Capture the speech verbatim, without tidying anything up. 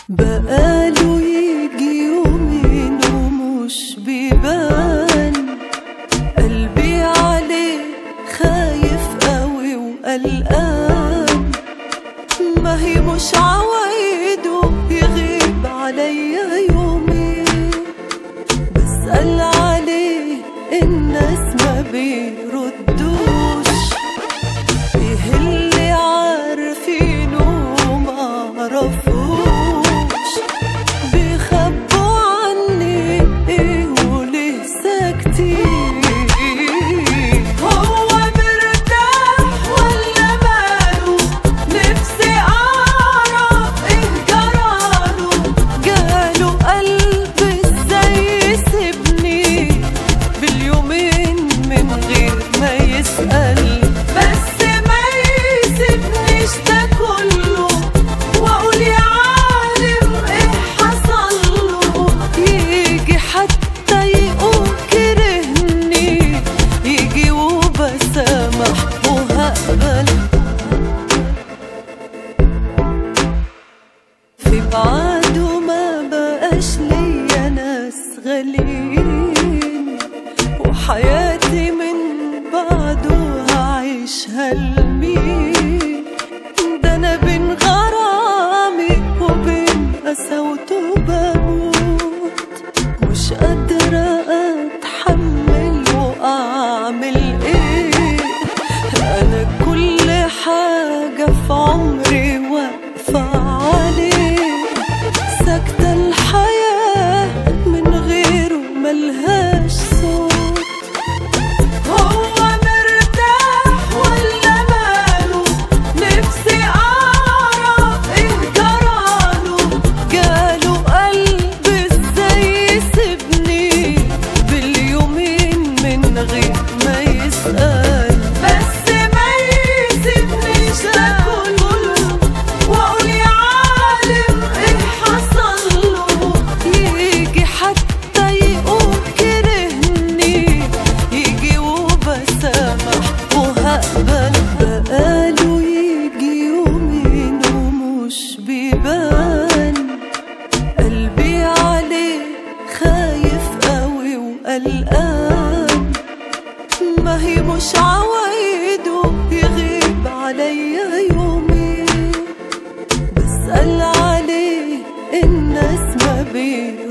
بقاله يجي يومين ومش بيبان، قلبي عليه خايف قوي وقلقان. ما هي مش عوايده يغيب عليا يومين، بسأل عليه الناس ما بيردوش. ايه اللي عارفينه معرفوش، بيخبوا عني ايه وليه ساكتين. هو مرتاح ولا ماله؟ نفسي اعرف ايه جراله. جاله قلب ازاي يسيبني باليومين من غير ما يسأل؟ بس ما يسيبنيش ده كله واقول يا عالم ايه حصله. يجي حتى يقول كرهني، يجي وبسامح وهقبل. في بعده ما بقاش ليا ناس غاليين، وحياتي من بعده هعيشها لمين؟ ده انا بين غرامي وبين قساوته بموت، مش قادرة اتحمل واعمل ايه. انا كل حاجة في عمري واقفة عليه، ساكتة الحياة من غيره ملهاش صوت. هو مرتاح ولا ماله؟ نفسي اعرف ايه جراله. جاله قلب ازاي يسيبني باليومين من غير ما يسأل؟ بس ما يسيبنيش ده كله واقول يا عالم ايه حصله. يجي حتى يقول كرهني، يجي وبسامح وهقبل. بقاله يجي يومين ومش بيبان، قلبي عليه خايف قوي وقلقان. ما هي مش عوايده يغيب عليا يومين، بسأل عليه الناس ما بي